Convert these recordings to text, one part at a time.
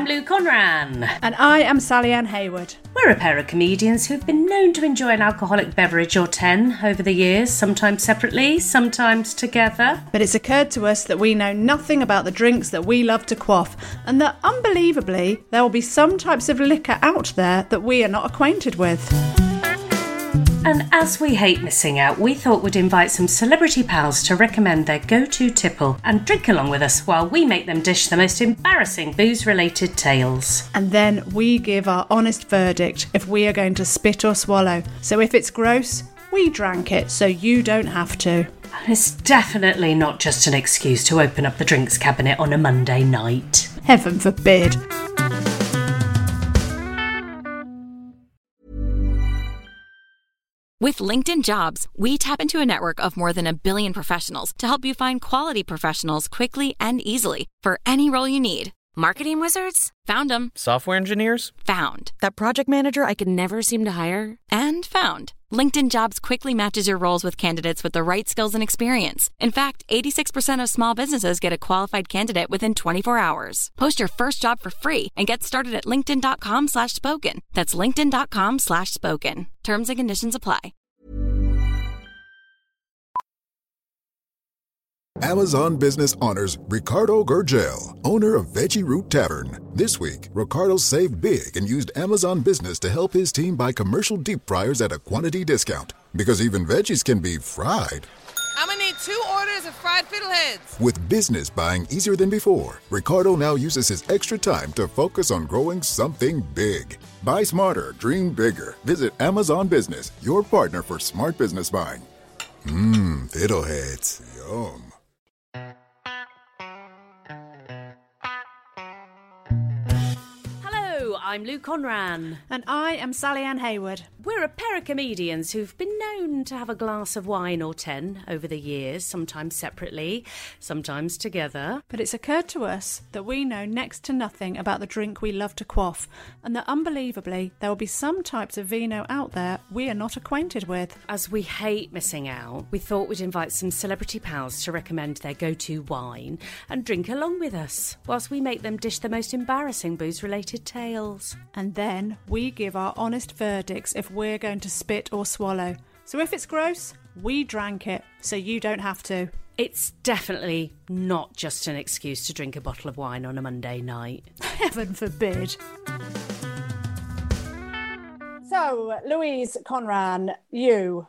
I'm Lou Conran. And I am Sally Ann Hayward. We're a pair of comedians who've been known to enjoy an alcoholic beverage or 10 over the years, sometimes separately, sometimes together. But it's occurred to us that we know nothing about the drinks that we love to quaff, and that, unbelievably, there will be some types of liquor out there that we are not acquainted with. And as we hate missing out, we thought we'd invite some celebrity pals to recommend their go-to tipple and drink along with us while we make them dish the most embarrassing booze-related tales. And then we give our honest verdict if we are going to spit or swallow. So if it's gross, we drank it so you don't have to. And it's definitely not just an excuse to open up the drinks cabinet on a Monday night. Heaven forbid. With LinkedIn Jobs, we tap into a network of more than 1 billion professionals to help you find quality professionals quickly and easily for any role you need. Marketing wizards? Found them. Software engineers? Found. That project manager I could never seem to hire? And found. LinkedIn Jobs quickly matches your roles with candidates with the right skills and experience. In fact, 86% of small businesses get a qualified candidate within 24 hours. Post your first job for free and get started at linkedin.com/spoken. That's linkedin.com/spoken. Terms and conditions apply. Amazon Business honors Ricardo Gurgel, owner of Veggie Root Tavern. This week, Ricardo saved big and used Amazon Business to help his team buy commercial deep fryers at a quantity discount. Because even veggies can be fried. I'm gonna need 2 orders of fried fiddleheads. With business buying easier than before, Ricardo now uses his extra time to focus on growing something big. Buy smarter, dream bigger. Visit Amazon Business, your partner for smart business buying. Fiddleheads. Yum. I'm Lou Conran. And I am Sally Ann Hayward. We're a pair of comedians who've been known to have a glass of wine or 10 over the years, sometimes separately, sometimes together. But it's occurred to us that we know next to nothing about the drink we love to quaff, and that unbelievably there will be some types of vino out there we are not acquainted with. As we hate missing out, we thought we'd invite some celebrity pals to recommend their go-to wine and drink along with us, whilst we make them dish the most embarrassing booze-related tales. And then we give our honest verdicts if we're going to spit or swallow. So if it's gross, we drank it so you don't have to. It's definitely not just an excuse to drink a bottle of wine on a Monday night. Heaven forbid. So, Louise Conran, you.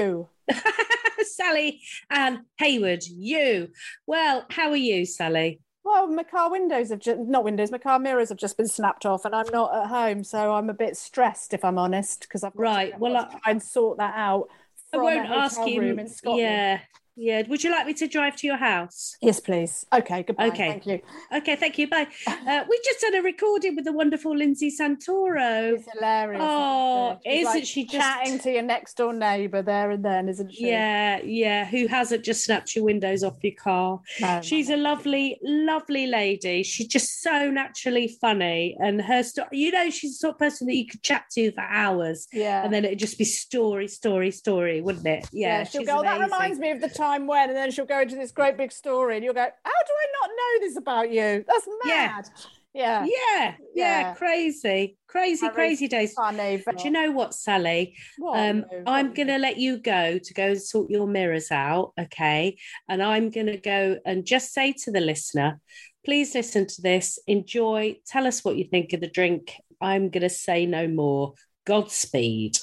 Sally Ann Hayward, you. Well, how are you, Sally? Well, my car mirrors have just been snapped off and I'm not at home, so I'm a bit stressed, if I'm honest, because I've got to try and sort that out. I won't ask you. Room in Scotland. Yeah. Would you like me to drive to your house? Yes, please. Okay, goodbye. Okay. Thank you. Okay, thank you. Bye. We just done a recording with the wonderful Lindsay Santoro. It's hilarious. Oh, isn't like she just chatting to your next door neighbour there and then, isn't she? Yeah. Who hasn't just snapped your windows off your car? No, She's a lovely, lovely lady. She's just so naturally funny, and her story. She's the sort of person that you could chat to for hours. Yeah. And then it'd just be story, wouldn't it? Yeah. She'll go, that reminds me of the time when, and then she'll go into this great big story, and you'll go, how do I not know this about you? That's mad. Yeah. Crazy days. Funny. But you know what, Sally? I'm going to let you go and sort your mirrors out, okay? And I'm going to go and just say to the listener, please listen to this, enjoy, tell us what you think of the drink. I'm going to say no more. Godspeed.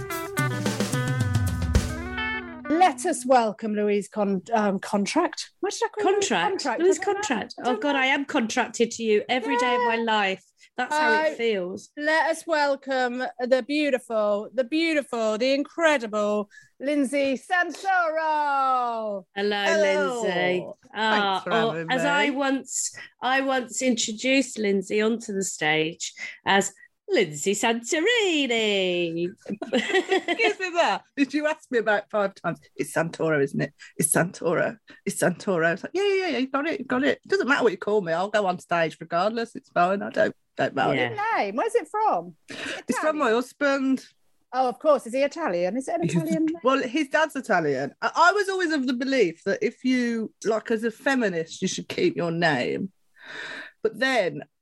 Let us welcome Louise Contract. What did I call Contract? Louise Contract. Oh, God, I am contracted to you every day of my life. That's how it feels. Let us welcome the beautiful, the incredible Lindsay Santoro. Hello. Lindsay. Thanks for having me. As I once introduced Lindsay onto the stage as Lindsay Santorini. Excuse me there. Did you ask me about 5 times? It's Santoro, isn't it? It's Santoro. It's Santoro. I was like, yeah, you got it. It doesn't matter what you call me. I'll go on stage regardless. It's fine. I don't matter. Yeah. Name? Where's it from? It's from my husband. Oh, of course. Is he Italian? Is it an Italian name? Well, his dad's Italian. I was always of the belief that if you, like, as a feminist, you should keep your name. But then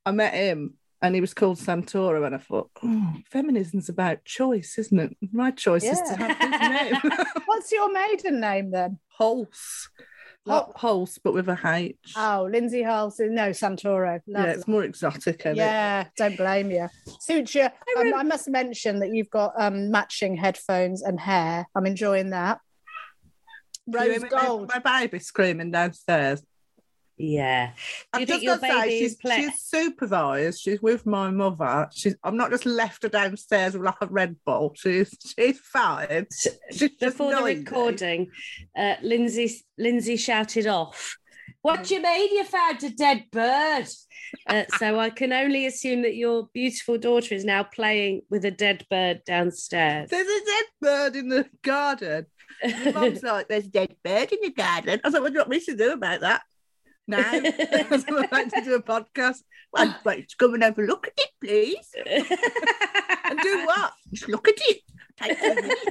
I met him and he was called Santoro, and I thought, feminism's about choice, isn't it? My choice is to have his name. What's your maiden name then? Pulse. Not Pulse, but with a H. Oh, Lindsay Halsey. No, Santoro. Lovely. Yeah, it's more exotic, isn't it? Yeah, don't blame you. Suits you. I must mention that you've got matching headphones and hair. I'm enjoying that. Rose gold. My baby's screaming downstairs. Yeah. Do you I'm think just your going to say, baby is she's supervised. She's with my mother. I'm not just left her downstairs with like a Red Bull. She's 5. She's before the recording, Lindsay shouted off, "What do you mean you found a dead bird?" So I can only assume that your beautiful daughter is now playing with a dead bird downstairs. There's a dead bird in the garden. My mum's like, "There's a dead bird in the garden." I was like, "What do you want me to do about that?" Now, I was like to do a podcast. Well, right, come and have a look at it, please. And do what? Just look at it. Take 2 minutes.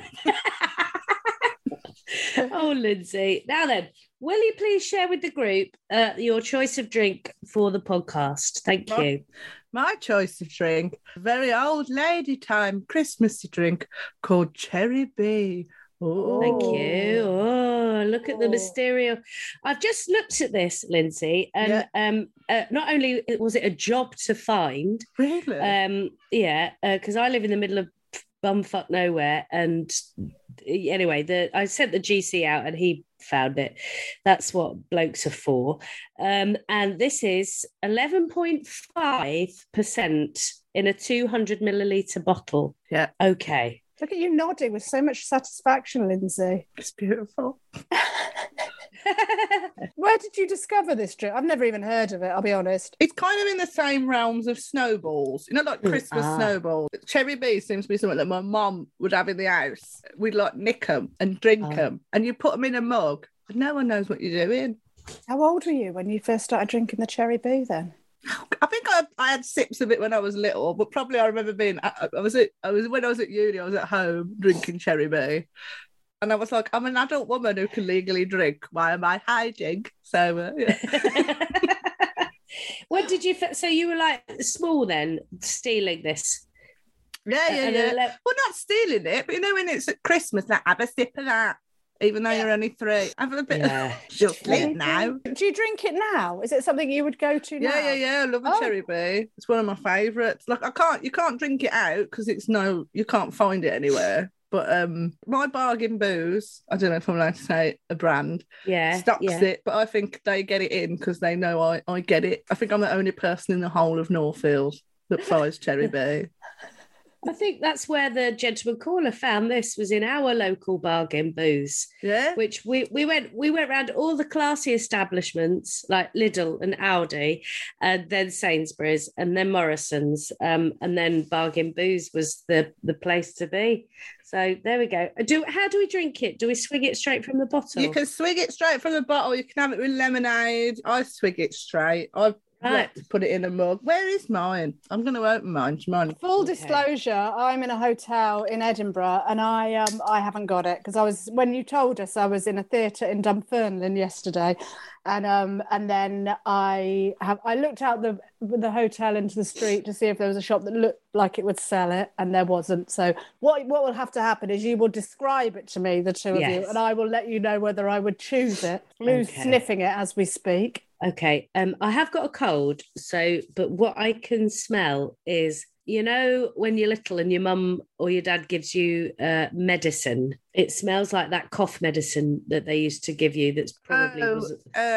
Oh, Lindsay. Now then, will you please share with the group your choice of drink for the podcast? Thank you. My choice of drink, a very old lady time Christmassy drink called Cherry B. Oh. Thank you. Oh, look at the mysterious. I've just looked at this, Lindsay, and not only was it a job to find, really, because I live in the middle of bumfuck nowhere, and anyway, I sent the GC out and he found it. That's what blokes are for. And this is 11.5% in a 200 milliliter bottle. Yeah. Okay. Look at you nodding with so much satisfaction, Lindsay. It's beautiful. Where did you discover this drink? I've never even heard of it, I'll be honest. It's kind of in the same realms of snowballs, like Christmas snowballs. Cherry B seems to be something that my mum would have in the house. We'd like nick them and drink them, and you put them in a mug, and no one knows what you're doing. How old were you when you first started drinking the Cherry B then? I think I had sips of it when I was little, but probably I remember being. I was when I was at uni. I was at home drinking Cherry B, and I was like, I'm an adult woman who can legally drink. Why am I hiding? So, yeah. What did you? So you were like small then, stealing this? Yeah. Well, not stealing it, but when it's at Christmas, like have a sip of that. Even though you're only 3. Have a bit of just lit now. Do you drink it now? Is it something you would go to now? Yeah. I love a Cherry B. It's one of my favourites. Like you can't drink it out because you can't find it anywhere. But my Bargain Booze, I don't know if I'm allowed to say a brand, stocks it, but I think they get it in because they know I get it. I think I'm the only person in the whole of Northfield that buys Cherry B. I think that's where the gentleman caller found this, was in our local Bargain Booze. Yeah. Which we went around all the classy establishments like Lidl and Aldi, and then Sainsbury's and then Morrison's. And then Bargain Booze was the place to be. So there we go. How do we drink it? Do we swig it straight from the bottle? You can swig it straight from the bottle. You can have it with lemonade. I swig it straight. I've got to put it in a mug. Where is mine? I'm going to open mine. Full disclosure, I'm in a hotel in Edinburgh, and I haven't got it because when you told us, I was in a theatre in Dunfermline yesterday, and then I looked out the hotel into the street to see if there was a shop that looked like it would sell it, and there wasn't. So what will have to happen is you will describe it to me, the two of you, and I will let you know whether I would choose it. Lou's sniffing it as we speak. Okay, I have got a cold, but what I can smell is, when you're little and your mum or your dad gives you medicine, it smells like that cough medicine that they used to give you that's probably...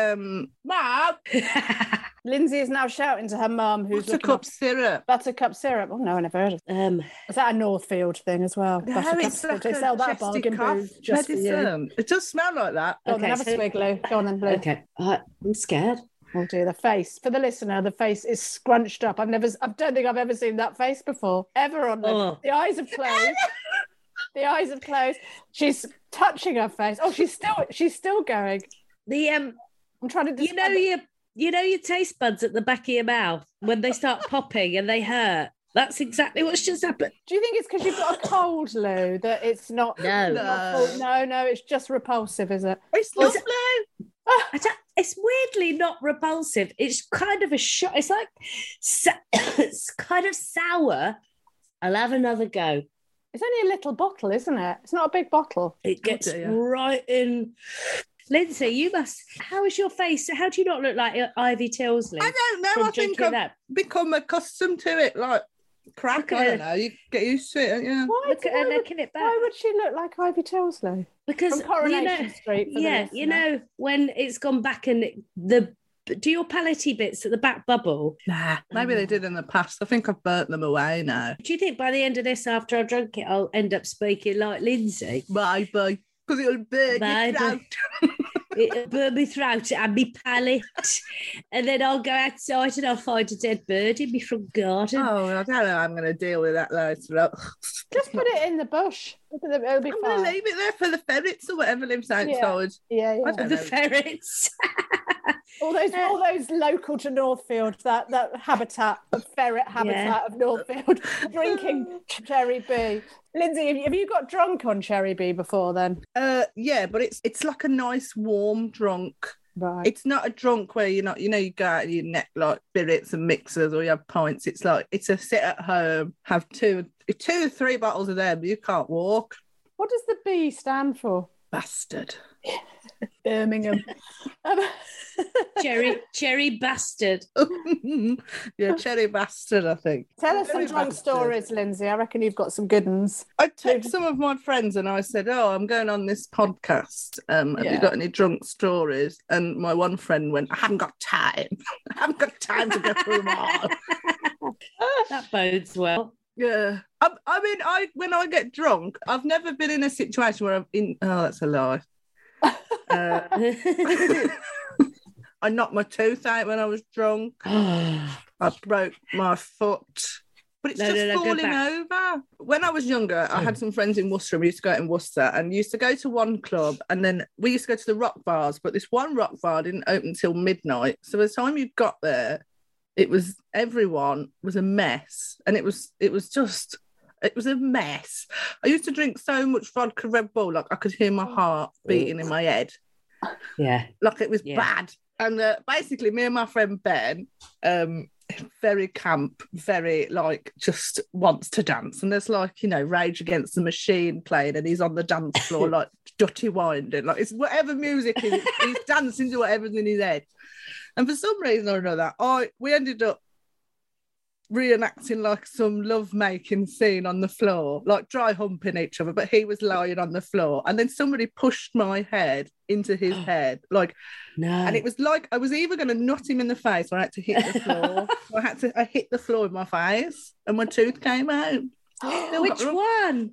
Mum! Lindsay is now shouting to her mum who's Buttercup syrup. Buttercup syrup. Oh, no, I never heard of it. Is that a Northfield thing as well? No, it's like they sell that Bargain Booze just medicine. For you. It does smell like that. Go on, then have a swig, Lou. Go on then, Lou. Okay, I'm scared. Oh dear, the face. For the listener, the face is scrunched up. I don't think I've ever seen that face before, ever on the eyes have closed. The eyes have closed. She's touching her face. Oh, she's still going. I'm trying to describe your taste buds at the back of your mouth when they start popping and they hurt. That's exactly what's just happened. Do you think it's because you've got a cold, Lou, that it's not? No, it's just repulsive, is it? It's lovely. It's weird weirdly not repulsive. It's kind of a shot. It's like, it's kind of sour. I'll have another go. It's only a little bottle, isn't it? It's not a big bottle. It gets right in. Lindsay, you must. How is your face? How do you not look like Ivy Tilsley? I don't know. I think I've become accustomed to it. Like crack. I don't know. You get used to it. Yeah. Why look at her looking it back. Why would she look like Ivy Tilsley? Because from Coronation Street. You know when it's gone back and do your palate bits at the back bubble? Nah, maybe they did in the past. I think I've burnt them away now. Do you think by the end of this, after I've drunk it, I'll end up speaking like Lindsay? Bye. Because it'll burn your throat. It'll burn my throat and my palate. And then I'll go outside and I'll find a dead bird in my front garden. Oh, I don't know how I'm going to deal with that later. Just put it in the bush. It'll be fine. I'm going to leave it there for the ferrets or whatever lives outside. Yeah. The ferrets. all those local to Northfield, that habitat, the ferret habitat of Northfield, drinking Cherry B. Lindsay, have you got drunk on Cherry B before then? Yeah, but it's like a nice warm drunk. Right. It's not a drunk where you're not, you go out and you neck like spirits and mixers or you have pints. It's like, it's a sit at home, have two or three bottles of them, you can't walk. What does the B stand for? Bastard. Birmingham. Cherry bastard. Yeah, cherry bastard, I think. Tell us some drunk stories, Lindsay. I reckon you've got some good ones. I texted some of my friends and I said, I'm going on this podcast. Have you got any drunk stories? And my one friend went, I haven't got time. I haven't got time to go through them all. That bodes well. Yeah. I mean, when I get drunk, I've never been in a situation where that's a lie. I knocked my tooth out when I was drunk. I broke my foot. But it's falling over. When I was younger, I had some friends in Worcester. We used to go out in Worcester and used to go to one club and then we used to go to the rock bars. But this one rock bar didn't open until midnight. So by the time you got there, everyone was a mess. And it was a mess. I used to drink so much vodka Red Bull, like I could hear my heart beating in my head. Yeah. Like it was bad. And basically, me and my friend Ben, very camp, very like just wants to dance. And there's like, Rage Against the Machine playing and he's on the dance floor like Dutty winding. Like it's whatever music is, he's dancing to whatever's in his head. And for some reason or another, we ended up reenacting like some love-making scene on the floor, like dry humping each other, but he was lying on the floor and then somebody pushed my head into his head, like no. And it was like I was either going to nut him in the face or I had to hit the floor. I hit the floor with my face and my tooth came out. Which one?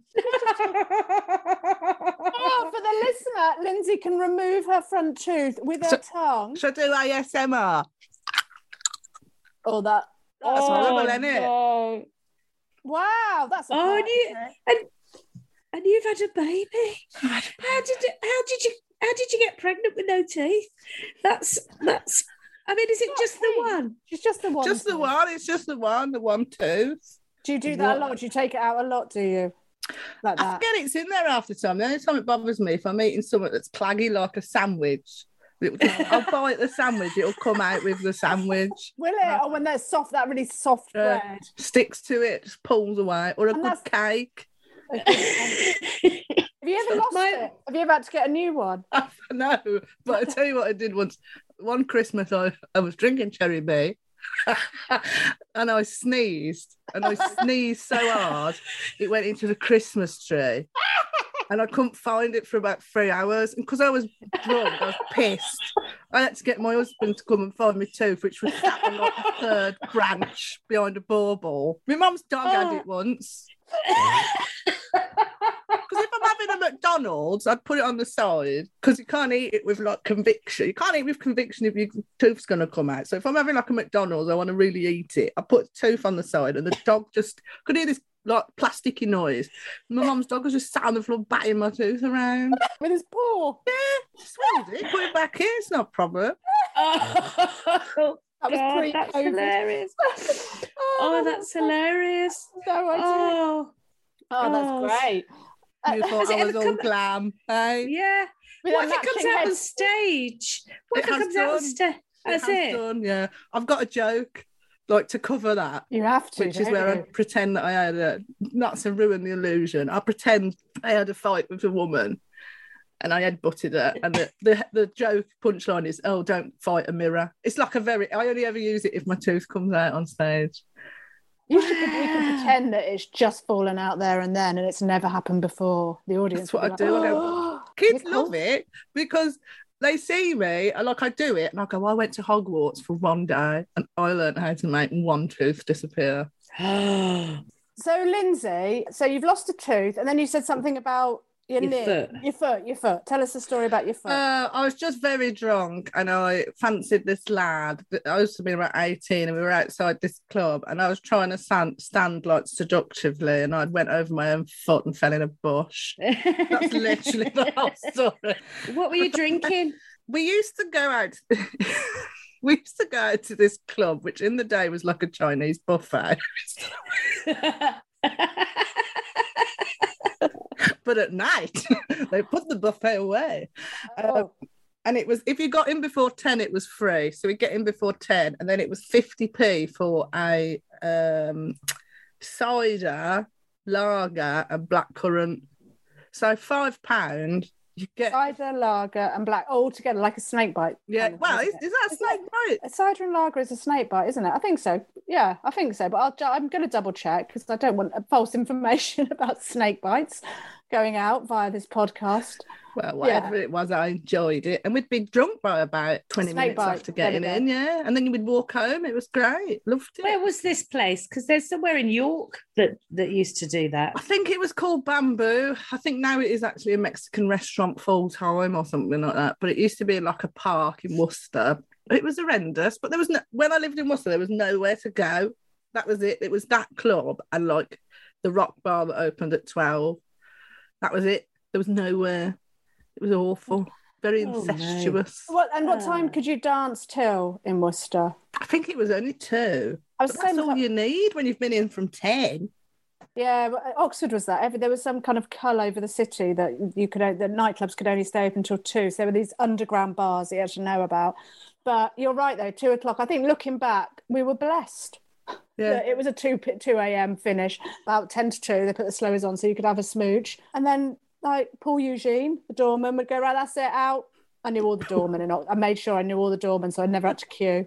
For the listener, Lindsay can remove her front tooth with her tongue. Should I do ASMR? Oh, that's horrible, isn't it? No. Wow, that's a and you've had a baby. How did you get pregnant with no teeth? That's. I mean, is it just the one? It's just the one. Just the one. It's just the one tooth. Do you do that a lot? Do you take it out a lot? Do you? Like that? I forget it's in there half the time. The only time it bothers me if I'm eating something that's plaggy like a sandwich. I'll bite the sandwich, it'll come out with the sandwich. Will it? Or when they're soft, that really soft bread. Sticks to it, just pulls away. Or a good cake. Have you ever lost it? Have you ever had to get a new one? No, but I tell you what I did once. One Christmas, I was drinking Cherry B and I sneezed. And I sneezed so hard, it went into the Christmas tree. And I couldn't find it for about 3 hours. And because I was drunk, I was pissed. I had to get my husband to come and find my tooth, which was sat on like the third branch behind a bauble. My mum's dog had it once. Because if I'm having a McDonald's, I'd put it on the side because you can't eat it with like conviction. You can't eat with conviction if your tooth's going to come out. So if I'm having like a McDonald's, I want to really eat it. I put the tooth on the side and the dog just could hear this like plasticky noise. My mum's dog was just sat on the floor batting my tooth around. With his paw? Yeah, swallowed it, put it back in, it's not a problem. Oh, that was God, that's hilarious. That's hilarious. No, that's great. You thought I was all glam, hey? Yeah. What if it comes out on stage? What if it comes out on stage? That's has it. done, yeah. I've got a joke like to cover that. You have to, which is where I pretend that I had not to ruin the illusion. I pretend I had a fight with a woman and I headbutted her, and the joke punchline is, "Oh, don't fight a mirror." It's like I only ever use it if my tooth comes out on stage. You can pretend that it's just fallen out there and then, and it's never happened before. The audience. That's what I do. I go, kids love it because they see me and like I do it, and I go, I went to Hogwarts for one day and I learned how to make one tooth disappear. So Lindsay, so you've lost a tooth, and then you said something about your foot. Tell us a story about your foot. I was just very drunk and I fancied this lad. I used to be about 18 and we were outside this club and I was trying to stand like seductively, and I went over my own foot and fell in a bush. That's literally the whole story. What were you drinking? We used to go out. We used to go out to this club, which in the day was like a Chinese buffet. But at night, they put the buffet away. And it was, if you got in before 10, it was free. So we get in before 10, and then it was 50p for a cider, lager, and blackcurrant. So £5, you get cider, lager, and black all together, like a snake bite. Yeah, well, is that a snake bite? A cider and lager is a snake bite, isn't it? I think so. Yeah, I think so. But I'm going to double check because I don't want false information about snake bites going out via this podcast. Well, whatever it was, I enjoyed it. And we'd be drunk by about 20 minutes after getting in, yeah. And then you would walk home. It was great. Loved it. Where was this place? Because there's somewhere in York that used to do that. I think it was called Bamboo. I think now it is actually a Mexican restaurant full time or something like that. But it used to be like a park in Worcester. It was horrendous. But there was when I lived in Worcester, there was nowhere to go. That was it. It was that club and like the rock bar that opened at 12. That was it. There was nowhere. It was awful. Very incestuous. No. What time could you dance till in Worcester? I think it was only 2. That's all you need when you've been in from 10. Yeah, but Oxford was that. There was some kind of cull over the city that the nightclubs could only stay open until 2. So there were these underground bars that you had to know about. But you're right, though, 2 o'clock. I think looking back, we were blessed. Yeah. It was a 2 a.m. finish, about 10 to 2. They put the slowers on so you could have a smooch. And then like Paul Eugene, the doorman, would go, right, that's it, out. I knew all the doormen, and I made sure I knew all the doormen, so I never had to queue.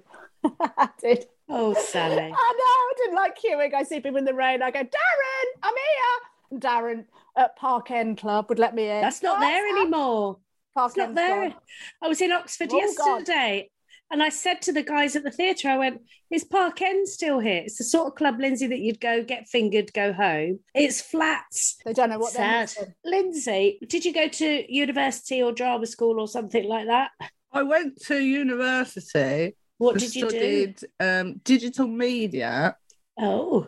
I did. Oh, Sally. I know, I didn't like queuing. I see people in the rain. I go, Darren, I'm here. And Darren at Park End Club would let me in. That's not there anymore. Park End's not there. Gone. I was in Oxford yesterday. And I said to the guys at the theatre, I went, is Park End still here? It's the sort of club, Lindsay, that you'd go, get fingered, go home. It's flats. They don't know what they're doing. Lindsay, did you go to university or drama school or something like that? I went to university. What did you do? Studied digital media. Oh.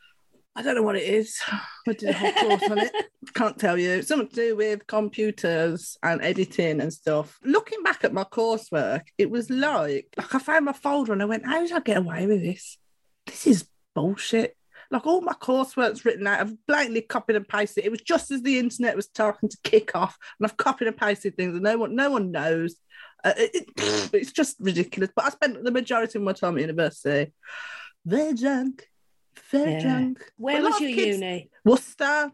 I don't know what it is. I did a whole course on it. Can't tell you. Something to do with computers and editing and stuff. Looking back at my coursework, it was like I found my folder and I went, how did I get away with this? This is bullshit. Like all my coursework's written out. I've blatantly copied and pasted. It was just as the internet was starting to kick off, and I've copied and pasted things, and no one knows. It's just ridiculous. But I spent the majority of my time at university very drunk. Drunk. Where was your uni? Worcester.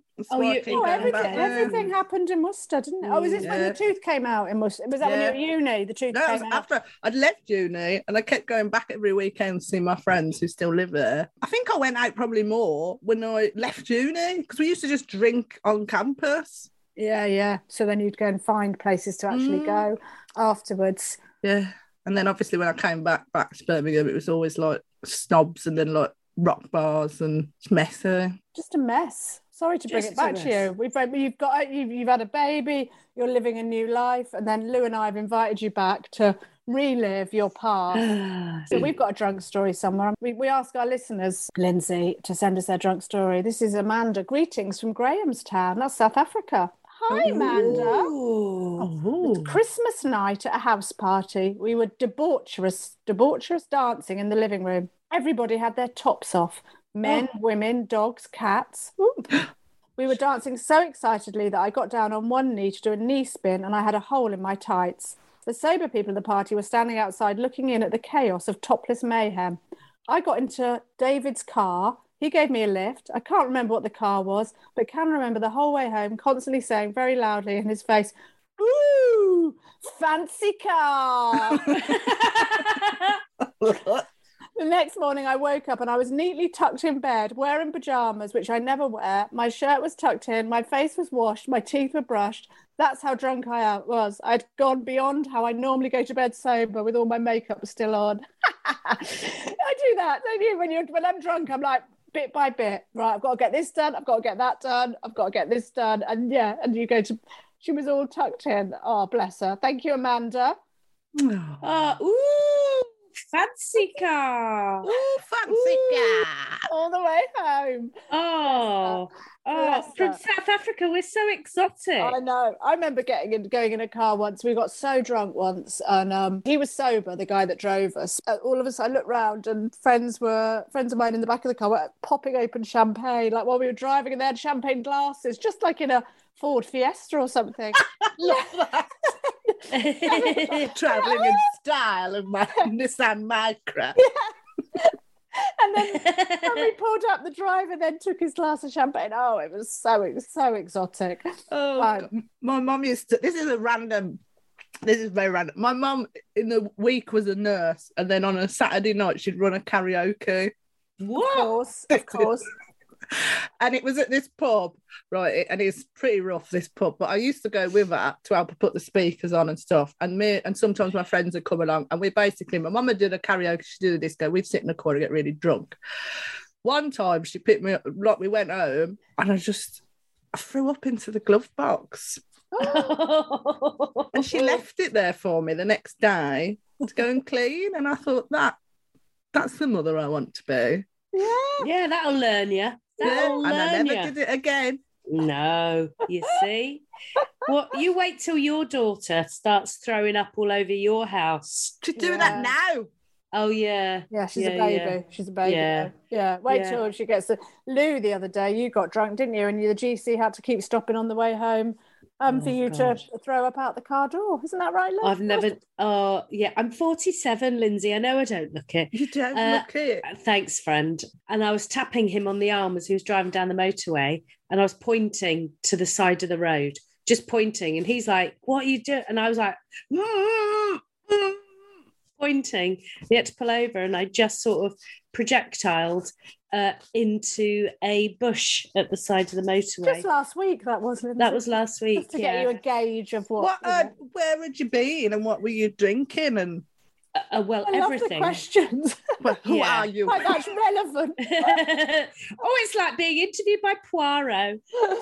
Everything happened in Worcester, didn't it? Oh, was this when the tooth came out in Worcester? Was that when you were at uni? The tooth came out? After I'd left uni and I kept going back every weekend to see my friends who still live there. I think I went out probably more when I left uni because we used to just drink on campus. Yeah. So then you'd go and find places to actually go afterwards. Yeah. And then obviously when I came back to Birmingham, it was always like snobs and then like rock bars, and it's messy. Just a mess. Sorry to bring it back to you. You've had a baby, you're living a new life, and then Lou and I have invited you back to relive your past. So we've got a drunk story somewhere. We ask our listeners, Lindsay, to send us their drunk story. This is Amanda. Greetings from Grahamstown. That's South Africa. Hi, Amanda. It's Christmas night at a house party. We were debaucherous dancing in the living room. Everybody had their tops off. Men, women, dogs, cats. We were dancing so excitedly that I got down on one knee to do a knee spin and I had a hole in my tights. The sober people at the party were standing outside looking in at the chaos of topless mayhem. I got into David's car. He gave me a lift. I can't remember what the car was, but can remember the whole way home constantly saying very loudly in his face, "Ooh, fancy car." The next morning I woke up and I was neatly tucked in bed, wearing pajamas, which I never wear. My shirt was tucked in, my face was washed, my teeth were brushed. That's how drunk I was. I'd gone beyond how I normally go to bed sober with all my makeup still on. I do that, don't you? When I'm drunk, I'm like, bit by bit, right, I've got to get this done, I've got to get that done, I've got to get this done. And yeah, and you go to, she was all tucked in. Oh, bless her. Thank you, Amanda. Ooh, fancy car. Ooh, fancy car. All the way home. From South Africa, we're so exotic. I know. I remember going in a car once. We got so drunk once, and he was sober, the guy that drove us. All of us, I looked round, and friends of mine in the back of the car were popping open champagne, like while we were driving, and they had champagne glasses, just like in a Ford Fiesta or something. Love that. Travelling in style of my Nissan Micra. Yeah. And then when we pulled up, the driver then took his glass of champagne. Oh, it was so exotic. Oh, my mum used to, this is very random. My mum in the week was a nurse, and then on a Saturday night she'd run a karaoke. What? Of course. And it was at this pub, right? And it's pretty rough, this pub. But I used to go with her to help her put the speakers on and stuff. And sometimes my friends would come along. And we basically, my mum would do the karaoke, she'd do the disco. We'd sit in the corner and get really drunk. One time she picked me up, like we went home, and I threw up into the glove box. And she left it there for me the next day to go and clean. And I thought, that's the mother I want to be. Yeah, that'll learn you. And I never did it again. No, you see. What? You wait till your daughter starts throwing up all over your house. She's doing that now. Oh yeah. Yeah, she's a baby. Yeah. She's a baby. Yeah. Wait till she gets to Lou the other day. You got drunk, didn't you? And the GC had to keep stopping on the way home. For you to throw up out the car door. Isn't that right, Lou? I've never... I'm 47, Lindsay. I know I don't look it. You don't look it. Thanks, friend. And I was tapping him on the arm as he was driving down the motorway, and I was pointing to the side of the road, just pointing. And he's like, what are you doing? And I was like, pointing. He had to pull over, and I just sort of projectiled into a bush at the side of the motorway. Just last week, that was, Lindsay. That was last week, just to get you a gauge of what where had you been and what were you drinking? And well, I everything. Love the questions. Well, who are you? Like, that's relevant. It's like being interviewed by Poirot.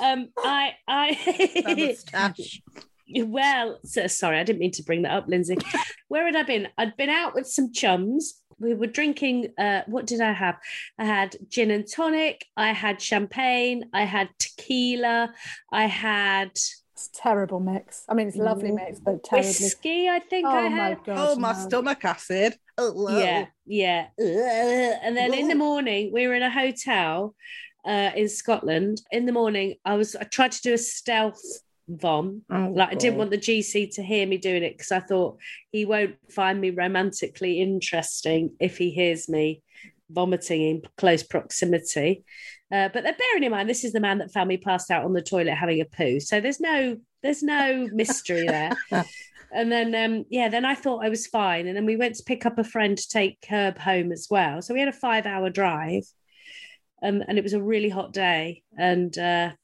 Well, sorry, I didn't mean to bring that up, Lindsay. Where had I been? I'd been out with some chums. We were drinking, what did I have? I had gin and tonic, I had champagne, I had tequila, I had... It's a terrible mix. I mean, it's a lovely mix, but terribly... Whiskey, I think I had. My God, my stomach acid. Yeah. And then in the morning, we were in a hotel in Scotland. In the morning, I tried to do a stealth vom. I didn't want the GC to hear me doing it because I thought he won't find me romantically interesting if he hears me vomiting in close proximity. But they're bearing in mind this is the man that found me passed out on the toilet having a poo. So there's no mystery there. And then then I thought I was fine. And then we went to pick up a friend to take Herb home as well. So we had a 5-hour drive. And it was a really hot day. And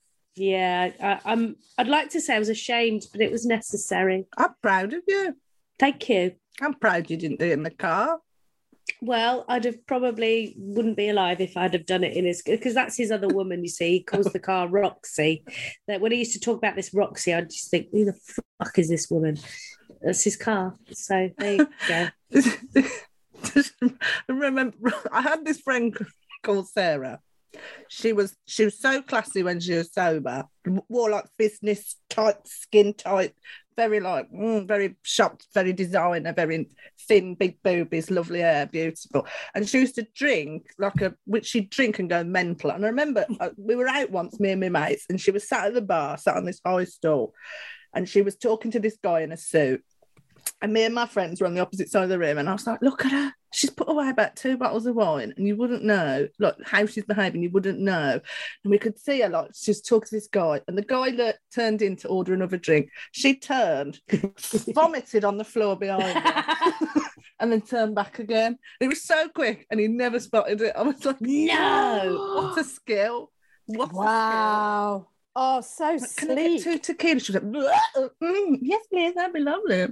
I'd like to say I was ashamed, but it was necessary. I'm proud of you. Thank you. I'm proud you didn't do it in the car. Well, I'd have probably wouldn't be alive if I'd have done it in his, because that's his other woman, you see. He calls the car Roxy. That when he used to talk about this Roxy, I'd just think, who the fuck is this woman? That's his car. So there you go. Remember, I had this friend called Sarah. She was so classy when she was sober. Wore like business tight, skin tight, very very shopped, very designer, very thin, big boobies, lovely hair, beautiful. And she used to drink which she'd drink and go mental. And I remember we were out once, me and my mates, and she was sat at the bar, sat on this high stool, and she was talking to this guy in a suit. And me and my friends were on the opposite side of the room, and I was like, look at her. She's put away about 2 bottles of wine, and you wouldn't know, like, how she's behaving, you wouldn't know. And we could see her, like, she's talking to this guy, and the guy that turned in to order another drink, she turned, vomited on the floor behind her, and then turned back again. It was so quick, and he never spotted it. I was like, no, what a skill. What a skill. Oh, so Can sleek. I get 2 tequila? She was like, yes, please, that'd be lovely.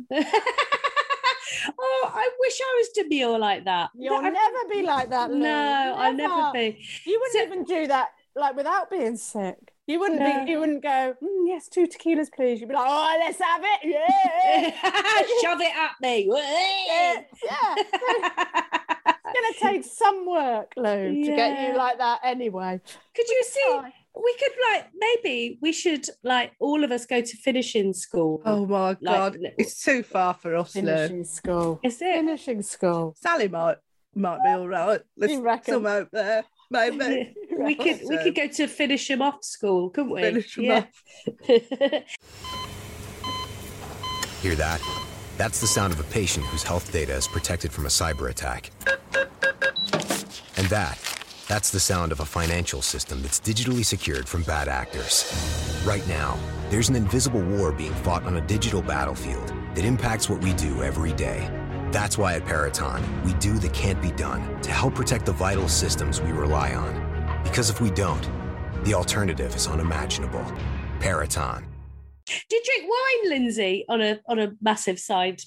Oh, I wish I was demure like that. You'll never be like that, Lou. No, I'll never be. You wouldn't even do that, like, without being sick. You wouldn't be. You wouldn't go, yes, 2 tequilas, please. You'd be like, oh, let's have it. Yeah. Shove it at me. Yeah. It's going to take some work, Lou, to get you like that anyway. Could you see? We could, like, maybe we should, like, all of us go to finishing school. Oh my God, it's too far for us. Finishing school. Is it? Finishing school. Sally might be all right. Let's some out there, maybe. we could go to finish them off school, couldn't we? Finish them off. Hear that? That's the sound of a patient whose health data is protected from a cyber attack. And that's the sound of a financial system that's digitally secured from bad actors. Right now, there's an invisible war being fought on a digital battlefield that impacts what we do every day. That's why at Peraton, we do the can't be done to help protect the vital systems we rely on. Because if we don't, the alternative is unimaginable. Peraton. Do you drink wine, Lindsay, on a massive slide?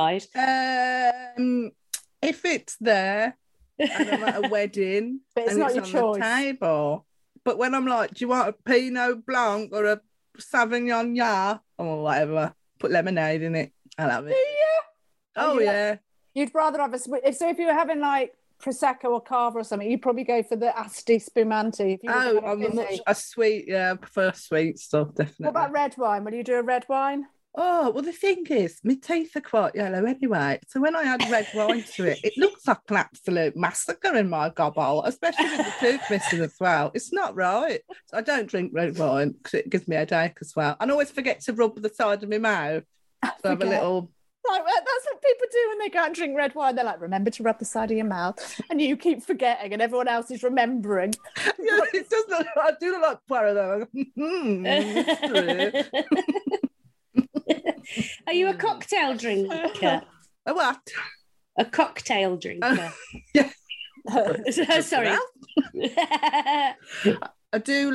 If it's there and I'm at a wedding but it's and not it's your on choice. the table. But when I'm like, do you want a Pinot Blanc or a Sauvignon Noir or whatever? Put lemonade in it. I love it. Do you? Oh, yeah. You'd rather have if you were having like Prosecco or Cava or something, you'd probably go for the Asti Spumante. I'm much a sweet, I prefer sweet stuff, definitely. What about red wine? Will you do a red wine? Oh, well, the thing is, my teeth are quite yellow anyway. So when I add red wine to it, it looks like an absolute massacre in my gobble, especially with the tooth missing as well. It's not right. So I don't drink red wine because it gives me a headache as well. And I always forget to rub the side of my mouth. So I have a little... Like, that's what people do when they go and drink red wine. They're like, remember to rub the side of your mouth. And you keep forgetting and everyone else is remembering. Yeah, it does look, I do look like Poirot though. Are you a cocktail drinker? A what? A cocktail drinker. Yeah. Sorry. I do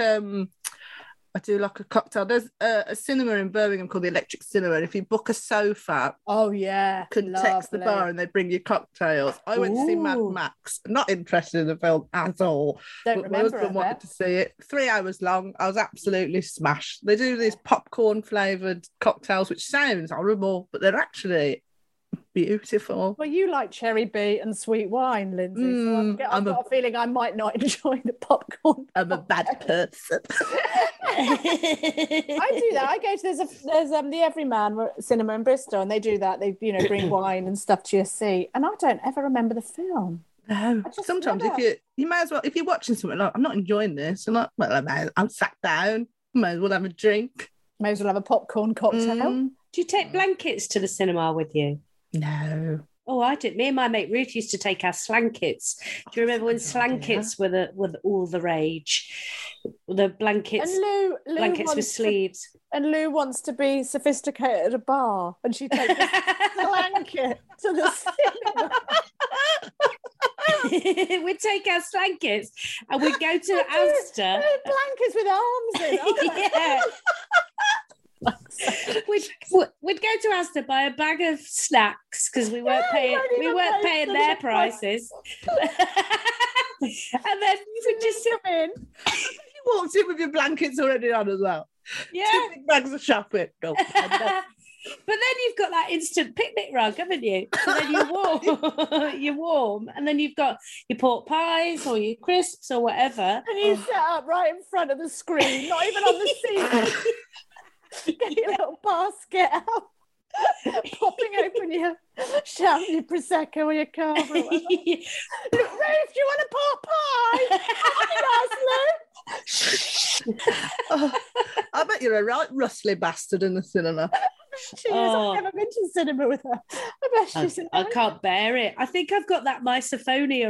like a cocktail. There's a cinema in Birmingham called the Electric Cinema, and if you book a sofa, you can text the bar and they bring you cocktails. I went to see Mad Max. Not interested in the film at all. Don't but my remember husband it. wanted to see it. 3 hours long. I was absolutely smashed. They do these popcorn flavoured cocktails, which sounds horrible, but they're actually beautiful. Well, you like cherry beet and sweet wine, Lindsay. So I've got a feeling I might not enjoy the popcorn. I'm a bad person. I do that. I go to there's the Everyman cinema in Bristol, and they do that. They bring wine and stuff to your seat, and I don't ever remember the film. No, sometimes if you may as well, if you're watching something like, I'm not enjoying this, I'm like, well, I'm sat down, might as well have a drink. May as well have a popcorn cocktail. Do you take blankets to the cinema with you? No. Oh, I did. Me and my mate Ruth used to take our slankets. Do you remember when slankets were all the rage? The blankets, and Lou blankets with sleeves. And Lou wants to be sophisticated at a bar, and she takes a blanket to the cinema. We'd take our blankets and we'd go to Asda. Blankets with arms in. Yeah. We'd go to Asda, buy a bag of snacks because we weren't paying their prices. And then we'd just sit in. You walked in with your blankets already on as well. Yeah. 2 big bags of shopping. Go. But then you've got that instant picnic rug, haven't you? So then you're warm, and then you've got your pork pies or your crisps or whatever. And you set up right in front of the screen, not even on the seat. Get your little basket out, popping open your champagne Prosecco or your Cava. Ruth, do you want a pork pie? I bet you're a right rustly bastard in the cinema. She is. I've never been to the cinema with her. I bet she's I can't bear it. I think I've got that misophonia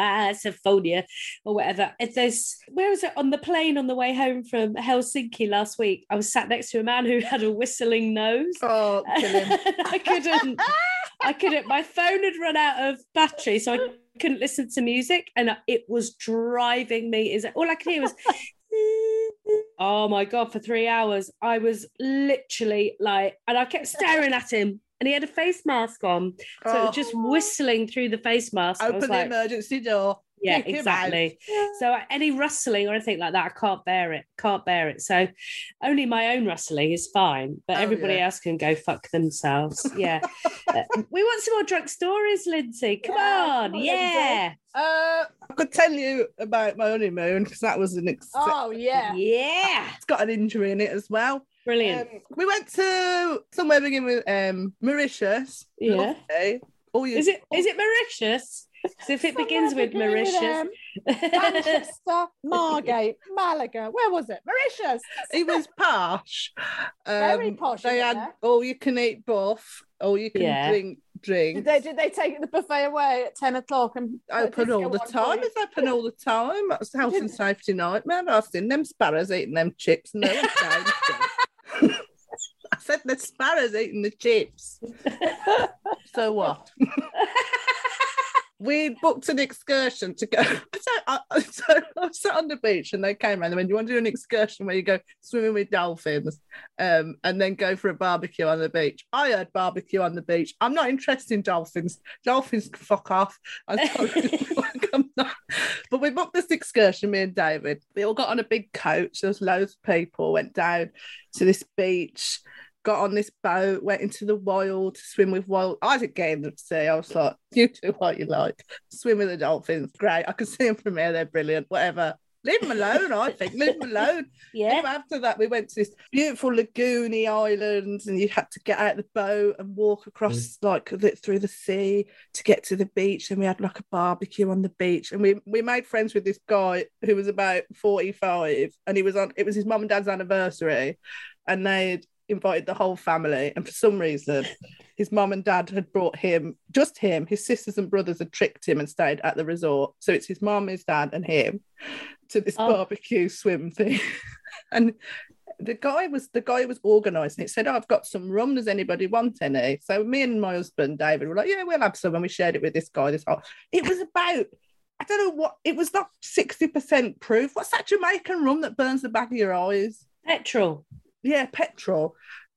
or whatever. Where was it? On the plane on the way home from Helsinki last week, I was sat next to a man who had a whistling nose. Oh, kill him. I couldn't. My phone had run out of battery, so I couldn't listen to music, and it was driving me. All I could hear was, oh my God, for 3 hours. I was literally like, and I kept staring at him, and he had a face mask on. So it was just whistling through the face mask. Open the emergency door. Yeah, exactly. So any rustling or anything like that, I can't bear it. So only my own rustling is fine, but everybody else can go fuck themselves. Yeah. We want some more drunk stories, Lindsay. Come on. Yeah. I could tell you about my honeymoon because that was Yeah. It's got an injury in it as well. Brilliant. We went to somewhere beginning with Mauritius. Yeah. Lovely. Is it Mauritius? So if it begins with Mauritius, Manchester, Margate, Malaga, where was it? Mauritius. It was posh. Very posh. They had all you can eat buff, all you can drink. Did they take the buffet away at 10 o'clock and open all the time? It's open all the time. That's health and safety nightmare. I've seen them sparrows eating them chips and no one's saying anything. I said the sparrows eating the chips. So what? We booked an excursion to go. So I sat on the beach and they came around and went, "Do you want to do an excursion where you go swimming with dolphins and then go for a barbecue on the beach?" I heard barbecue on the beach. I'm not interested in dolphins. Dolphins can fuck off. I'm not. But we booked this excursion, me and David. We all got on a big coach. There was loads of people, went down to this beach, got on this boat, went into the wild to swim with wild. I didn't get in the sea. I was like, you do what you like. Swim with the dolphins. Great. I can see them from here. They're brilliant. Whatever. Leave them alone, I think. Leave them alone. Yeah. Anyway, after that, we went to this beautiful lagoony island and you had to get out of the boat and walk across through the sea to get to the beach. And we had like a barbecue on the beach. And we made friends with this guy who was about 45 and it was his mum and dad's anniversary and they'd invited the whole family, and for some reason his mum and dad had brought just him, his sisters and brothers had tricked him and stayed at the resort, so it's his mum, his dad and him to this barbecue swim thing. And the guy was organising it, said, "I've got some rum, does anybody want any?" So me and my husband David were like, "Yeah, we'll have some," and we shared it with this guy. It was about, I don't know what it was, not 60% proof. What's that Jamaican rum that burns the back of your eyes? Petrol. Yeah, petrol.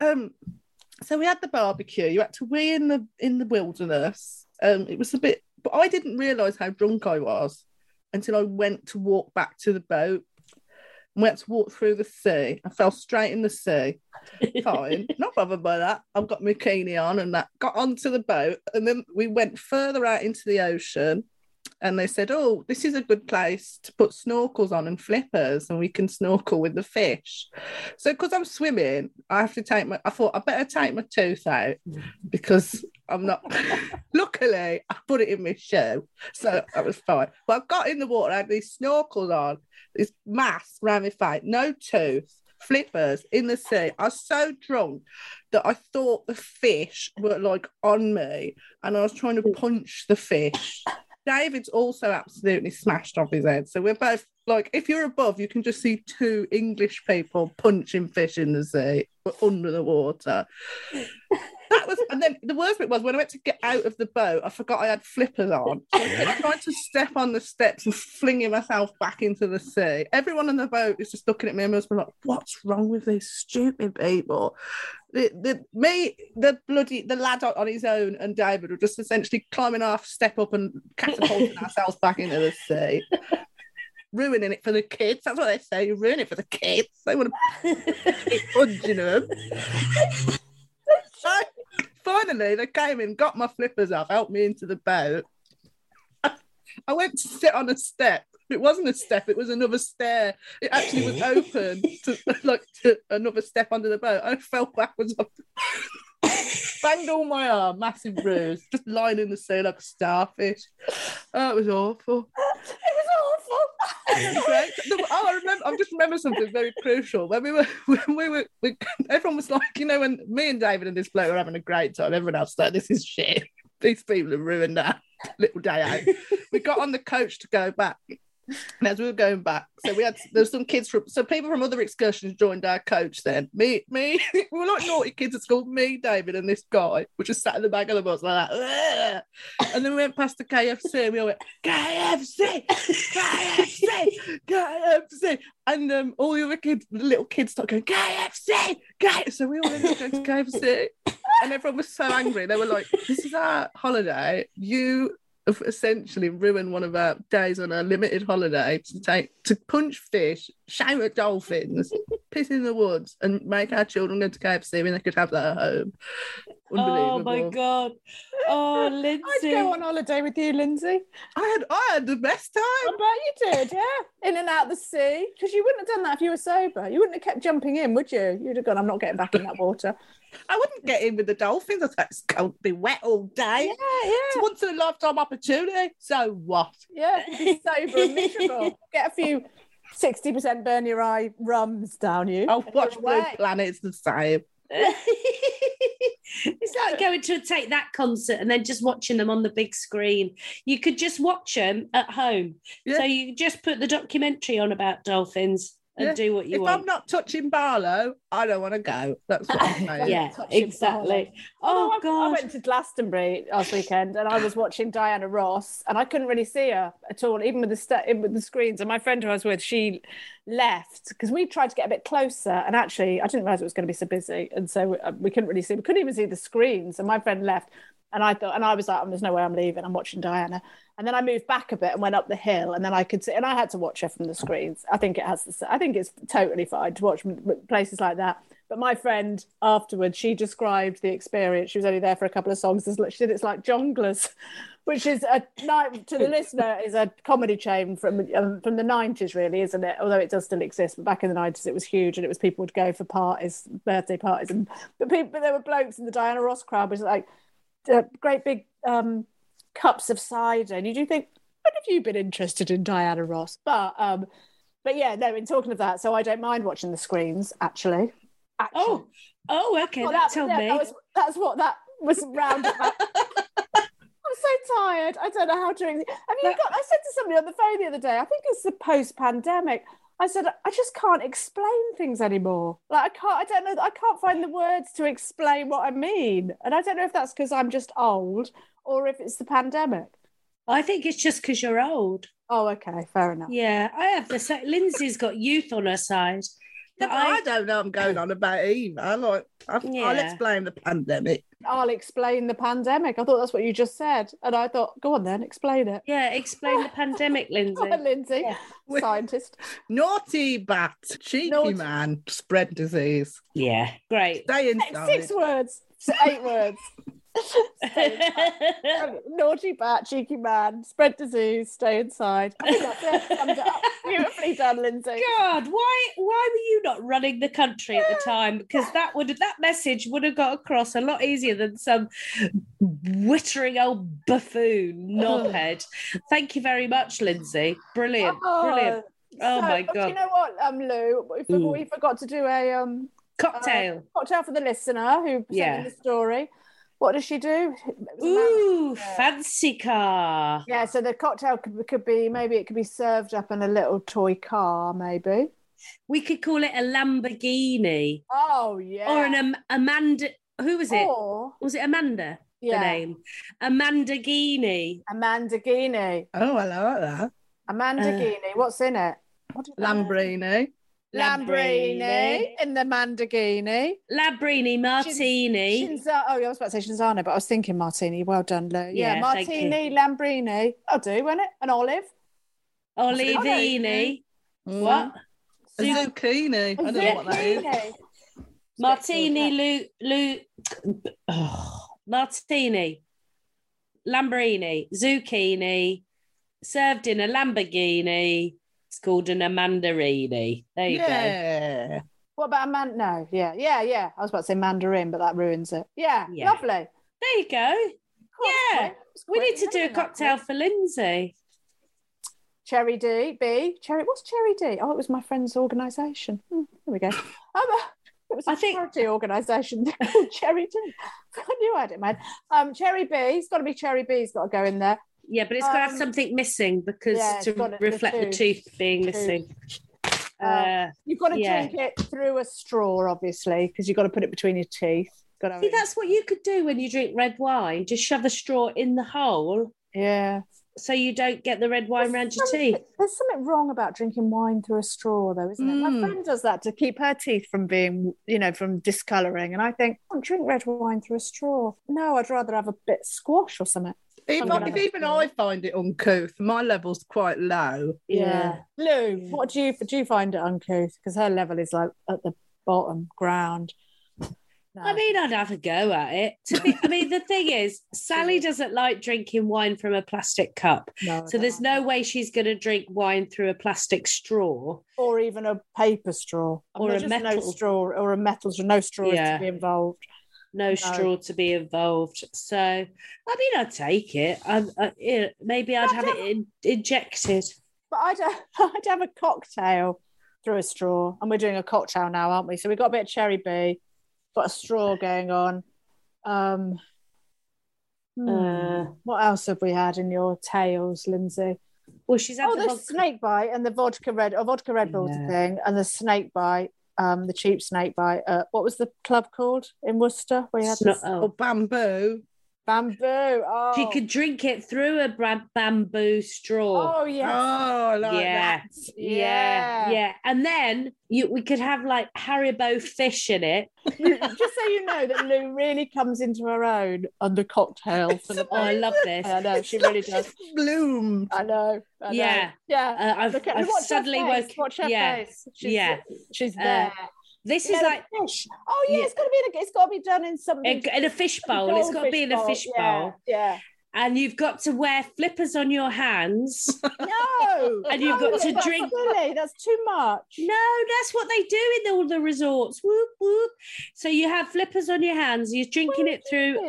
So we had the barbecue. You had to wee in the wilderness. It was a bit, but I didn't realise how drunk I was until I went to walk back to the boat. We had to walk through the sea. I fell straight in the sea. Fine, not bothered by that. I've got my bikini on and that. Got onto the boat, and then we went further out into the ocean. And they said, "Oh, this is a good place to put snorkels on and flippers, and we can snorkel with the fish." So, because I'm swimming, I thought I better take my tooth out because I'm not. Luckily, I put it in my shoe, so that was fine. But I got in the water, I had these snorkels on, this mask around my face, no tooth, flippers in the sea. I was so drunk that I thought the fish were like on me, and I was trying to punch the fish. David's also absolutely smashed off his head. So we're both like, if you're above, you can just see two English people punching fish in the sea, but under the water. And then the worst bit was when I went to get out of the boat, I forgot I had flippers on. So I kept trying to step on the steps and flinging myself back into the sea. Everyone on the boat is just looking at me and was like, "What's wrong with these stupid people?" The lad on his own and David were just essentially climbing off, step up and catapulting ourselves back into the sea. Ruining it for the kids. That's what they say. You ruin it for the kids. They want to keep punching them. So finally, they came in, got my flippers off, helped me into the boat. I went to sit on a step. It wasn't a step, it was another stair. It actually was open to another step under the boat. I fell backwards off. Banged all my arm, massive bruise, just lying in the sea like a starfish. Oh, it was awful. It was awful. Great. I just remember something very crucial. When everyone was like, when me and David and this bloke were having a great time, everyone else thought, this is shit. These people have ruined our little day out. We got on the coach to go back. And as we were going back, so there was some kids people from other excursions joined our coach then. Me, we were like naughty kids at school, me, David, and this guy, we just sat in the back of the bus like that. And then we went past the KFC and we all went, KFC, KFC, KFC. And all the other kids, the little kids started going, KFC, KFC. So we all ended up going to KFC. And everyone was so angry. They were like, this is our holiday. You have essentially ruined one of our days on a limited holiday to punch fish, shout at dolphins, piss in the woods, and make our children go to KFC when they could have that at home. Oh my God. Oh, Lindsay. I'd go on holiday with you, Lindsay. I had the best time. I bet you did, yeah. In and out the sea. Because you wouldn't have done that if you were sober. You wouldn't have kept jumping in, would you? You'd have gone, I'm not getting back in that water. I wouldn't get in with the dolphins. I thought it's going to be wet all day. Yeah. It's a once in a lifetime opportunity. So what? Yeah, be sober and miserable. Get a few 60% burn your eye rums down you. I'll watch Blue Planet. It's the same. It's like going to Take That concert and then just watching them on the big screen. You could just watch them at home. Yeah. So you just put the documentary on about dolphins and do what you want. If I'm not touching Barlow, I don't want to go. That's what I'm saying. Yeah, exactly. Oh, God. I went to Glastonbury last weekend and I was watching Diana Ross and I couldn't really see her at all, even with the screens. And my friend who I was with, she left because we tried to get a bit closer and actually I didn't realise it was going to be so busy. And so we couldn't really see. We couldn't even see the screens. And my friend left and I was like, there's no way I'm leaving. I'm watching Diana. And then I moved back a bit and went up the hill, and then I could see, and I had to watch her from the screens. I think it's totally fine to watch places like that. But my friend afterwards, she described the experience. She was only there for a couple of songs. She said it's like Jongleurs, which is to the listener is a comedy chain from the 90s, really, isn't it? Although it does still exist, but back in the 90s it was huge, and it was people would go for parties, birthday parties, but there were blokes in the Diana Ross crowd, which was like great big cups of cider, and you do think, when have you been interested in Diana Ross? But yeah, no, in talking of that, so I don't mind watching the screens, actually. Oh, okay, tell me. That's what that was round about. I'm so tired. I don't know how to... I said to somebody on the phone the other day, I think it's the post-pandemic, I said, I just can't explain things anymore. Like, I can't find the words to explain what I mean. And I don't know if that's because I'm just old or if it's the pandemic. I think it's just because you're old. Oh, okay, fair enough. Yeah, I have the same. Lindsay's got youth on her side. Yeah, but I don't know what I'm going on about either. I'll explain the pandemic. I'll explain the pandemic. I thought that's what you just said. And I thought, go on then, explain it. Yeah, explain the pandemic, Lindsay. Lindsay, scientist. Naughty bat, cheeky man, spread disease. Yeah, great. Stay inside. 6 words, 8 words. Naughty bat, cheeky man, spread disease, stay inside. I think that's it. Summed it up. Beautifully done, Lindsay. God, why were you not running the country at the time? Because that message would have got across a lot easier than some wittering old buffoon knobhead. Thank you very much, Lindsay. Brilliant. Oh my God. Do you know what, Lou? We forgot to do a cocktail for the listener who sent in the story. What does she do? Ooh, fancy car. Yeah, so the cocktail could be served up in a little toy car, maybe. We could call it a Lamborghini. Oh, yeah. Or an Amanda. Who was it? Was it Amanda? Yeah. The name? Amandagini. Oh, I like that. Amandagini. What's in it? Lambrini in the Mandagini. Labrini martini. I was about to say Shinzano, but I was thinking martini. Well done, Lou. Yeah, martini, Lambrini. I'll do, won't it? An olive. Olivini. What? A zucchini. I don't know what that is. Martini, martini. Lambrini. Zucchini. Served in a Lamborghini. It's called an Amandarini. There you go. What about no? Yeah. I was about to say mandarin, but that ruins it. Yeah. Lovely. There you go. We need to do a cocktail for Lindsay. Cherry B. What's Cherry D? Oh, it was my friend's organisation. There we go. It was a charity organisation called Cherry D. I knew I had it, man. Cherry B. It's got to be Cherry B. It's got to go in there. Yeah, but it's got to have something missing because to reflect the tooth being missing. You've got to drink it through a straw, obviously, because you've got to put it between your teeth. See, that's what you could do when you drink red wine. Just shove a straw in the hole. Yeah. So you don't get the red wine around your teeth. There's something wrong about drinking wine through a straw, though, isn't it? My friend does that to keep her teeth from being, from discolouring. And I think, drink red wine through a straw. No, I'd rather have a bit of squash or something. If even I find it uncouth, my level's quite low. Yeah. Lou, what do you find it uncouth? Because her level is like at the bottom ground. No. I mean, I'd have a go at it. The thing is, Sally doesn't like drinking wine from a plastic cup. No, so there's no way she's going to drink wine through a plastic straw. Or even a paper straw. Or a metal straw. Or a metal straw. No straw to be involved. No straw to be involved. So, I mean, I'd take it. Maybe I'd have it injected. But I'd have a cocktail through a straw. And we're doing a cocktail now, aren't we? So we've got a bit of Cherry B. Got a straw going on. What else have we had in your tales, Lindsay? Well, she's had the snake bite and the vodka Red Bull thing, and the snake bite, the cheap snake bite. What was the club called in Worcester? Where you had Bamboo. Oh, she could drink it through a bamboo straw. Oh yeah. Oh, I like that. Yeah. And then we could have like Haribo fish in it. Just so you know that Lou really comes into her own under cocktail. I love this. I know she really does. Bloom. I know. Yeah. I've suddenly woke. Watch her face. She's there. This is like fish. Oh yeah, it's got to be done in something in a fish bowl. It's got to be in a fish bowl. Yeah. And you've got to wear flippers on your hands. No. And you've got to drink. Silly. That's too much. No, that's what they do in all the resorts. Whoop whoop. So you have flippers on your hands. You're drinking it through.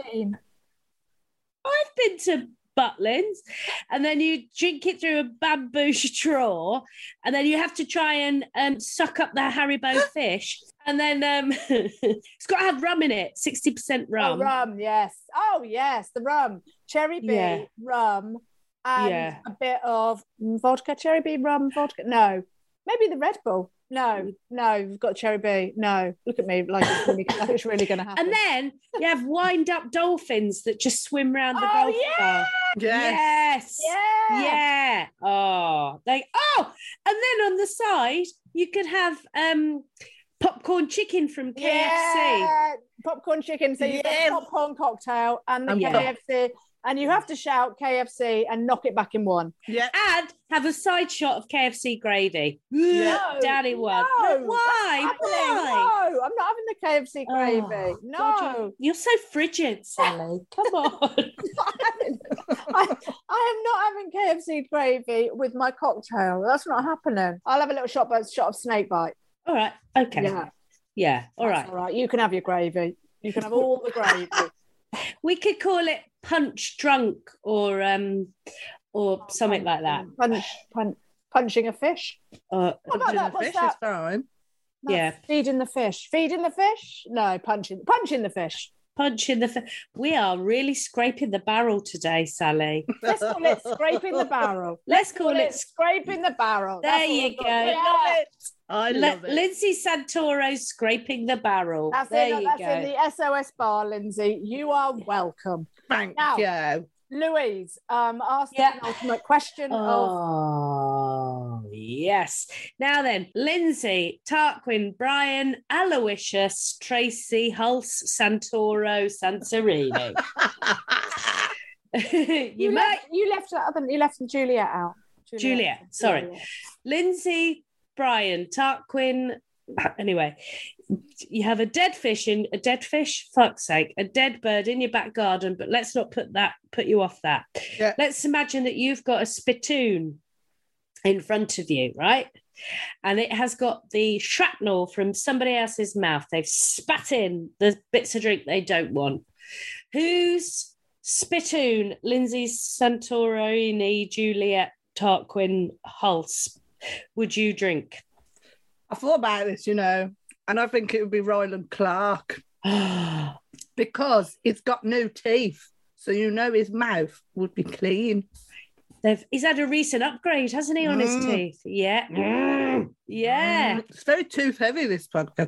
I've been to Butlins, and then you drink it through a bamboo straw, and then you have to try and suck up the Haribo fish, and then it's got to have rum in it, 60% rum. Oh, rum, yes. Oh, yes, the rum. Cherry B, rum, and a bit of vodka. Cherry B, rum, vodka. No, maybe the Red Bull. No, you've got Cherry B. No, look at me like it's really going to happen. And then you have wind-up dolphins that just swim around the golf bar. Yes. Yeah. Oh, and then on the side you could have popcorn chicken from KFC. Yeah, popcorn chicken. So you get popcorn cocktail and the KFC. And you have to shout KFC and knock it back in one. Yeah. And have a side shot of KFC gravy. No, down in one. No, why? No, I'm not having the KFC gravy. No. God, you're so frigid, Sally. Come on. I am not having KFC gravy with my cocktail. That's not happening. I'll have a little shot of snake bite. All right. Okay. Yeah. All right. All right. You can have your gravy. You can have all the gravy. We could call it punch drunk or something like that. Punching a fish. What about that? What's that? Is fine. Yeah. Feeding the fish. Feeding the fish? No, punching the fish. Punching the fish. We are really scraping the barrel today, Sally. Let's call it scraping the barrel. Let's call it scraping the barrel. There you go. I love it. I love it. Lindsay Santoro's scraping the barrel. That's there it. you That's go. in the SOS bar, Lindsay. You are welcome. Thank you. Louise, ask an ultimate question. Yes. Now then, Lindsay, Tarquin, Brian, Aloysius, Tracy, Hulse, Santoro, Santorini. you left Juliet out. Juliet, sorry. Lindsay, Brian, Tarquin. Anyway, you have a dead fish, fuck's sake, a dead bird in your back garden, but let's not put you off that. Yeah. Let's imagine that you've got a spittoon in front of you, right? And it has got the shrapnel from somebody else's mouth. They've spat in the bits of drink they don't want. Whose spittoon, Lindsay Santorini, Juliet, Tarquin Hulse would you drink? I thought about this, and I think it would be Ryland Clark because it's got new teeth, so his mouth would be clean. He's had a recent upgrade, hasn't he, on his teeth? Yeah. Yeah. It's very tooth heavy, this podcast.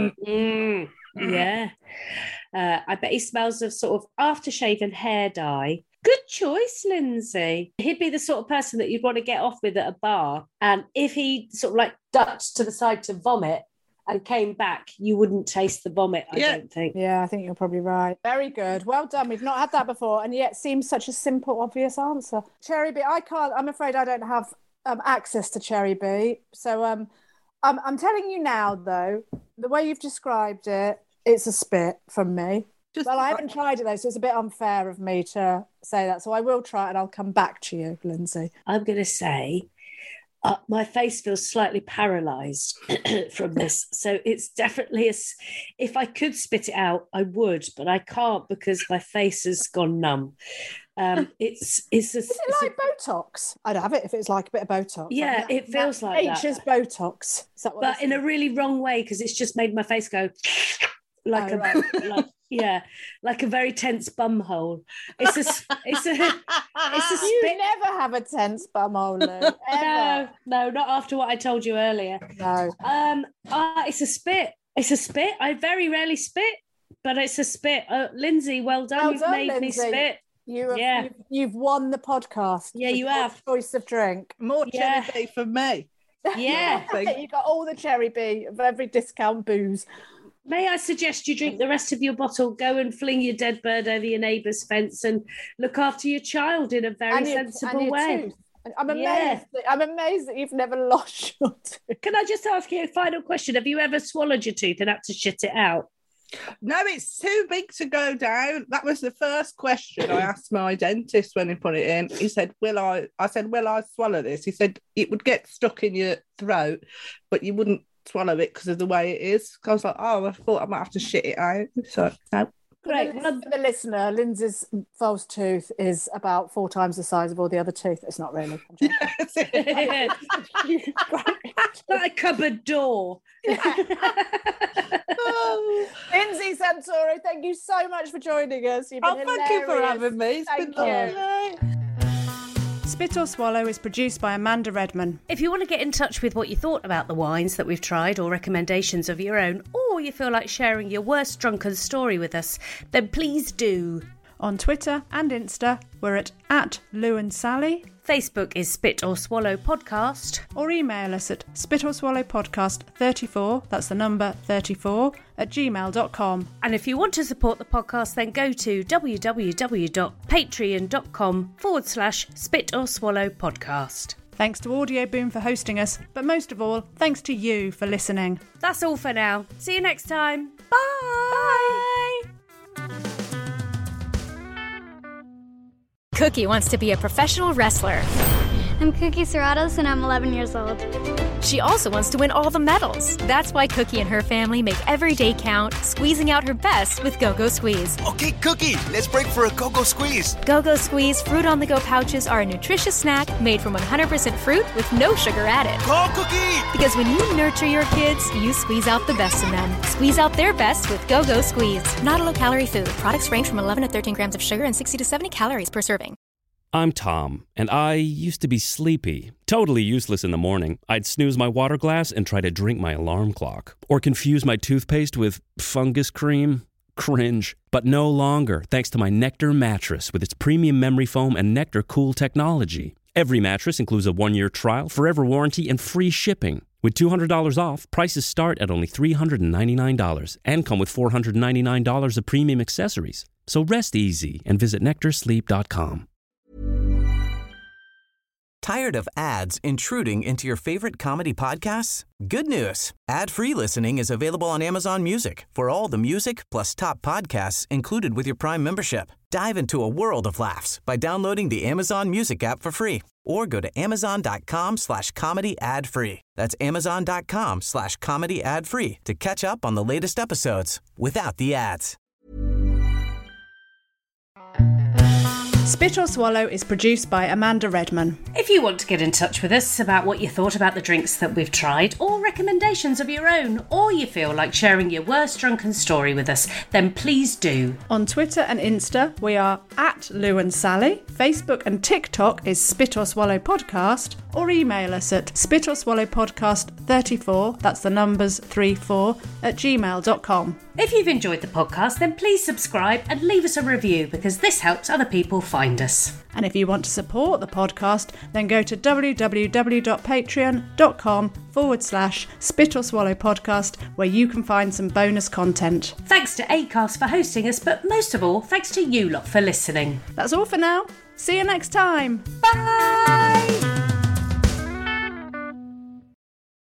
Yeah. I bet he smells of sort of aftershave and hair dye. Good choice, Lindsay. He'd be the sort of person that you'd want to get off with at a bar. And if he sort of like ducked to the side to vomit and came back, you wouldn't taste the vomit, I don't think. Yeah, I think you're probably right. Very good. Well done. We've not had that before, and yet seems such a simple, obvious answer. Cherry B, I'm afraid I don't have access to Cherry B. So I'm telling you now, though, the way you've described it, it's a spit from me. I haven't tried it, though, so it's a bit unfair of me to say that. So I will try it, and I'll come back to you, Lindsay. I'm going to say my face feels slightly paralysed from this. So it's definitely if I could spit it out, I would, but I can't because my face has gone numb. Is it like Botox? I'd have it if it's like a bit of Botox. Yeah, it feels like that. Nature's Botox. Is that what but in a really wrong way, because it's just made my face go like like a very tense bum hole. It's a spit. You never have a tense bum hole, Lou. No, not after what I told you earlier. No. It's a spit. It's a spit. I very rarely spit, but it's a spit. Lindsay, well done. You've made Lindsay. Me spit. You've won the podcast. Yeah, you have. Choice of drink. More Cherry B for me. Yeah. You got all the Cherry B of every discount booze. May I suggest you drink the rest of your bottle, go and fling your dead bird over your neighbour's fence and look after your child in a very sensible way. I'm amazed. I'm amazed that you've never lost your tooth. Can I just ask you a final question? Have you ever swallowed your tooth and had to shit it out? No, it's too big to go down. That was the first question I asked my dentist when he put it in. He said, I said, will I swallow this? He said, it would get stuck in your throat, but you wouldn't swallow it because of the way it is. I was like, I thought I might have to shit it out. So, no. Great. For the listener, Lindsay's false tooth is about 4 times the size of all the other teeth. It's not really. Like a cupboard door. Lindsay Santoro, thank you so much for joining us. You've been hilarious. Thank you for having me. It's been lovely. Spit or Swallow is produced by Amanda Redman. If you want to get in touch with what you thought about the wines that we've tried or recommendations of your own, or you feel like sharing your worst drunken story with us, then please do. On Twitter and Insta, we're at Lou and Sally. Facebook is Spit or Swallow Podcast. Or email us at spitorSwallowPodcast34, that's the number 34, @gmail.com. And if you want to support the podcast, then go to www.patreon.com/Spit or Swallow Podcast. Thanks to Audio Boom for hosting us, but most of all, thanks to you for listening. That's all for now. See you next time. Bye. Bye. Cookie wants to be a professional wrestler. I'm Cookie Serratos and I'm 11 years old. She also wants to win all the medals. That's why Cookie and her family make every day count, squeezing out her best with Go-Go Squeeze. Okay, Cookie, let's break for a Go-Go Squeeze. Go-Go Squeeze fruit on-the-go pouches are a nutritious snack made from 100% fruit with no sugar added. Call Cookie! Because when you nurture your kids, you squeeze out the best in them. Squeeze out their best with Go-Go Squeeze. Not a low-calorie food. Products range from 11 to 13 grams of sugar and 60 to 70 calories per serving. I'm Tom, and I used to be sleepy, totally useless in the morning. I'd snooze my water glass and try to drink my alarm clock, or confuse my toothpaste with fungus cream. Cringe. But no longer, thanks to my Nectar mattress with its premium memory foam and Nectar Cool technology. Every mattress includes a 1-year trial, forever warranty, and free shipping. With $200 off, prices start at only $399 and come with $499 of premium accessories. So rest easy and visit NectarSleep.com. Tired of ads intruding into your favorite comedy podcasts? Good news. Ad-free listening is available on Amazon Music for all the music plus top podcasts included with your Prime membership. Dive into a world of laughs by downloading the Amazon Music app for free or go to amazon.com/comedy ad-free. That's amazon.com/comedy ad-free to catch up on the latest episodes without the ads. Spit or Swallow is produced by Amanda Redman. If you want to get in touch with us about what you thought about the drinks that we've tried, or recommendations of your own, or you feel like sharing your worst drunken story with us, then please do. On Twitter and Insta, we are at Lou and Sally. Facebook and TikTok is Spit or Swallow Podcast, or email us at spitorswallowpodcast34, that's the numbers 34, @gmail.com. If you've enjoyed the podcast, then please subscribe and leave us a review, because this helps other people find us. And if you want to support the podcast, then go to www.patreon.com/Spit or Swallow Podcast, where you can find some bonus content. Thanks to Acast for hosting us, but most of all, thanks to you lot for listening. That's all for now. See you next time. Bye!